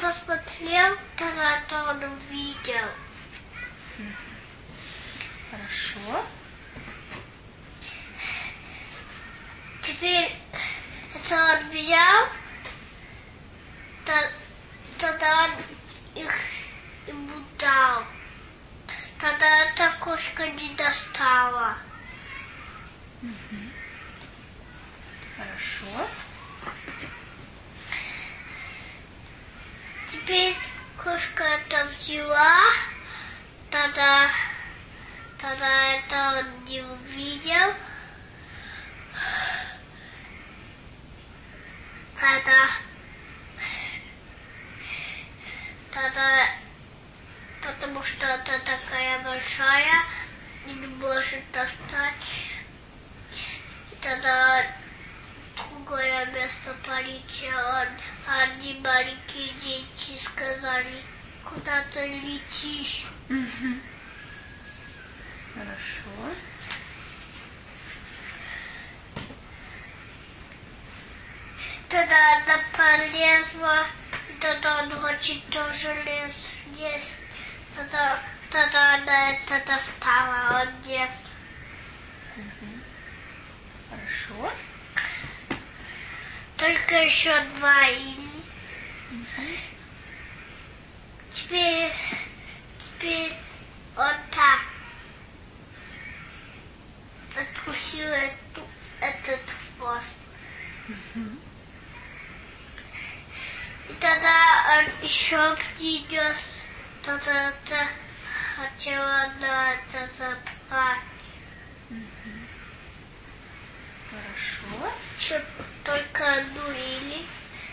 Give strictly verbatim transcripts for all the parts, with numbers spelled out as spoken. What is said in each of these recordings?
посмотрел, тогда он увидел. Хорошо. Теперь это он взял, тогда он их ему дал. Тогда эта кошка не достала. Угу. Хорошо. Теперь кошка это взяла, тогда, тогда это он не увидел. Тогда, тогда, потому что это такая большая и не может достать. И тогда другое место полетело, они маленькие дети сказали, куда ты летишь. Угу. Хорошо. Тогда она полезла, и тогда он хочет тоже лез есть. Тогда, тогда она это достала, он нет. Угу. Хорошо. Только еще два или. Угу. Теперь, теперь он так откусил эту, этот хвост. Угу. И тогда он еще придет, тогда это хотела на это забрать. Угу. Хорошо. Еще только одну или.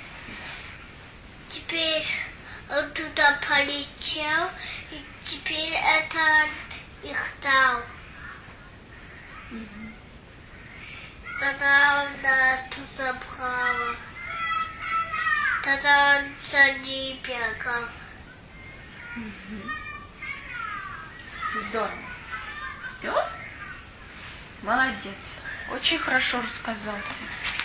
Теперь он туда полетел, и теперь это их дал. Угу. Тогда он это забрала. Тогда он за ней бегал. Угу. Здорово. Все? Молодец. Очень хорошо рассказал ты.